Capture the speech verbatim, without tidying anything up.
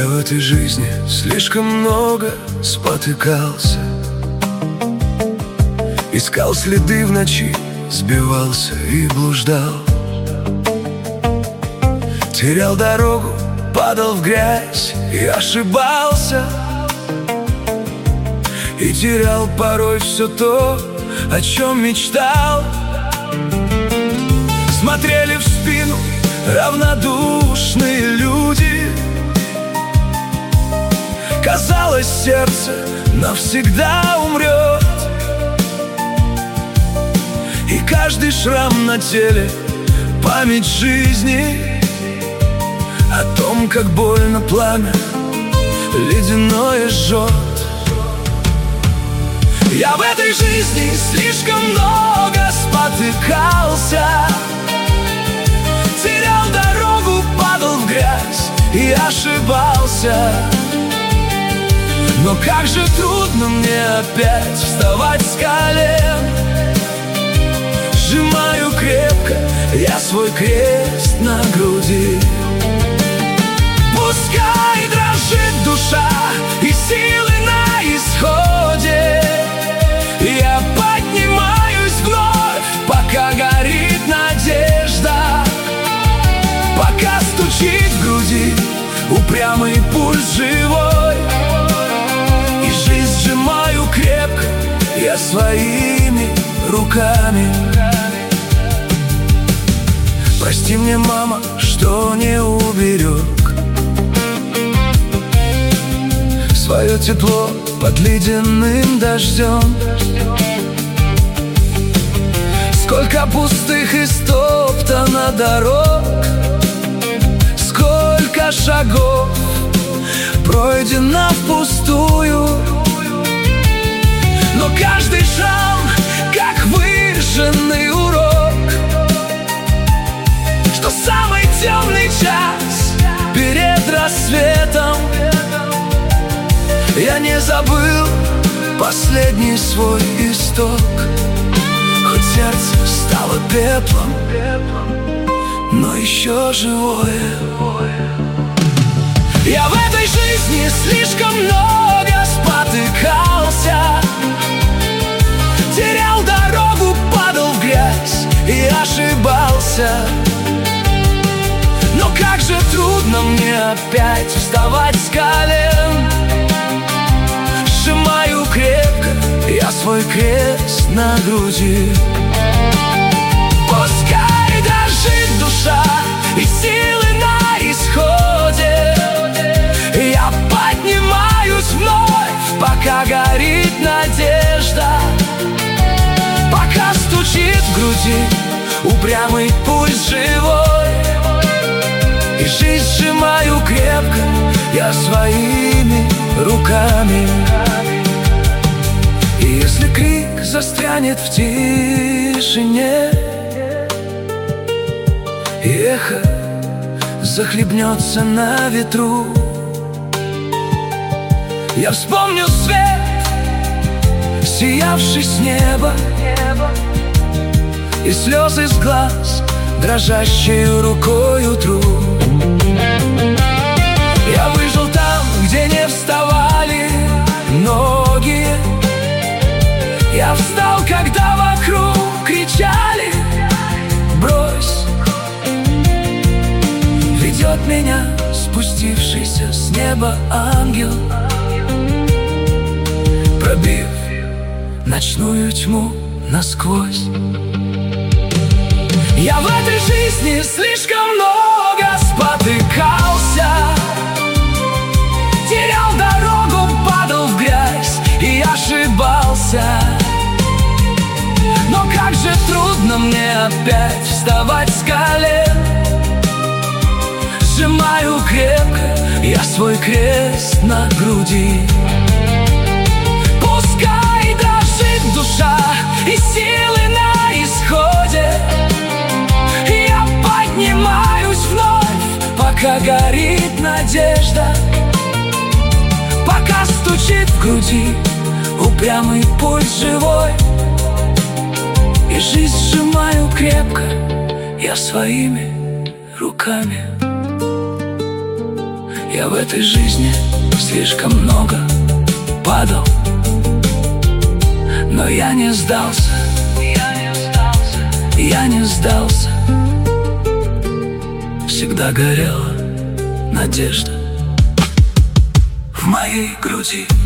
Я в этой жизни слишком много спотыкался, искал следы в ночи, сбивался и блуждал, терял дорогу, падал в грязь и ошибался, и терял порой все то, о чем мечтал. Смотрели в спину равнодушные люди, казалось, сердце навсегда умрет, и каждый шрам на теле — память жизни о том, как больно пламя ледяное жжет. Я в этой жизни слишком много спотыкался, терял дорогу, падал в грязь и ошибался. Но как же трудно мне опять вставать с колен. Сжимаю крепко я свой крест на груди. Пускай дрожит душа и силы на исходе, я поднимаюсь вновь, пока горит надежда, пока стучит в груди упрямый пульс живой, и жизнь сжимаю крепко я своими руками. Прости мне, мама, что не уберег свое тепло под ледяным дождем. Сколько пустых и стоптано дорог, сколько шагов пройдено впустую, но каждый шаг как выжженный урок, что самый темный час перед рассветом я не забыл последний свой исток. Хоть сердце стало пеплом, но еще живое. Я в этой жизни слишком много спотыкался, терял дорогу, падал в грязь и ошибался. Но как же трудно мне опять вставать с колен. Сжимаю крепко я свой крест на груди. Пускай дрожит душа и силы на исходе, я поднимаюсь вновь, пока горит надежда, пока стучит в груди упрямый пульс живой, и жизнь сжимаю крепко я своими руками. И если крик застрянет в тишине, и эхо захлебнется на ветру, я вспомню свет, сиявший с неба, и слезы с глаз, дрожащей рукой утру. Я выжил там, где не вставали ноги, я встал, когда вокруг кричали: брось. Ведет меня спустившийся с неба ангел, пробив ночную тьму насквозь. Я в этой жизни слишком много спотыкался, терял дорогу, падал в грязь и ошибался. Но как же трудно мне опять вставать с колен. Сжимаю крепко я свой крест на груди. Пускай дрожит душа и силы на исходе, я поднимаюсь вновь, пока горит надежда, пока стучит в груди упрямый пульс живой, и жизнь сжимаю крепко я своими руками. Я в этой жизни слишком много падал, но я не сдался, я не сдался, я не сдался. Всегда горела надежда в моей груди.